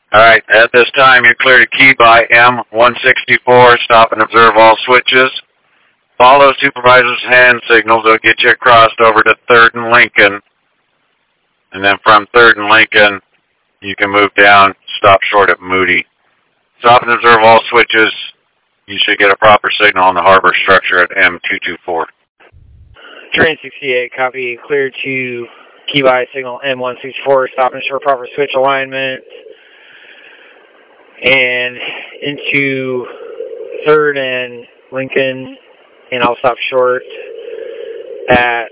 Alright, at this time you're clear to key by M164. Stop and observe all switches. Follow supervisor's hand signals. They'll get you across over to 3rd and Lincoln. And then from 3rd and Lincoln, you can move down, stop short at Moody. Stop and observe all switches. You should get a proper signal on the harbor structure at M224. Train 68, copy. Clear to key by signal M164. Stop and ensure proper switch alignment. And into 3rd and Lincoln. And I'll stop short at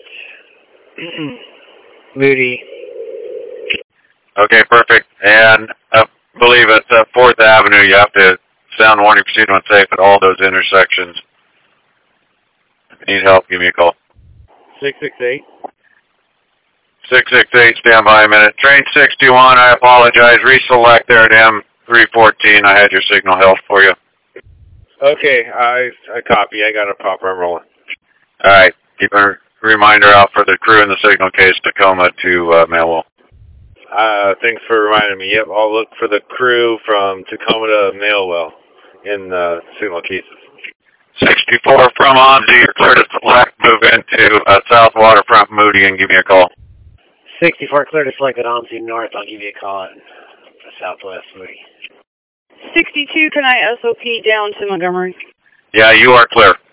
Moody. Okay, perfect. And I believe it's 4th Avenue. You have to sound warning, proceed when safe at all those intersections. If you need help, give me a call. 668. 668, stand by a minute. Train 61, I apologize. Reselect there at M314. I had your signal held for you. Okay, I copy. I got a proper rolling. All right, keep a reminder out for the crew in the signal case, Tacoma to Mailwell. Thanks for reminding me. Yep, I'll look for the crew from Tacoma to Mailwell in signal cases. 64 from Onzi, you're clear to select, move into South Waterfront Moody and give me a call. 64, clear to select at Onzi North. I'll give you a call at Southwest Moody. 62, can I SOP down to Montgomery? Yeah, you are clear.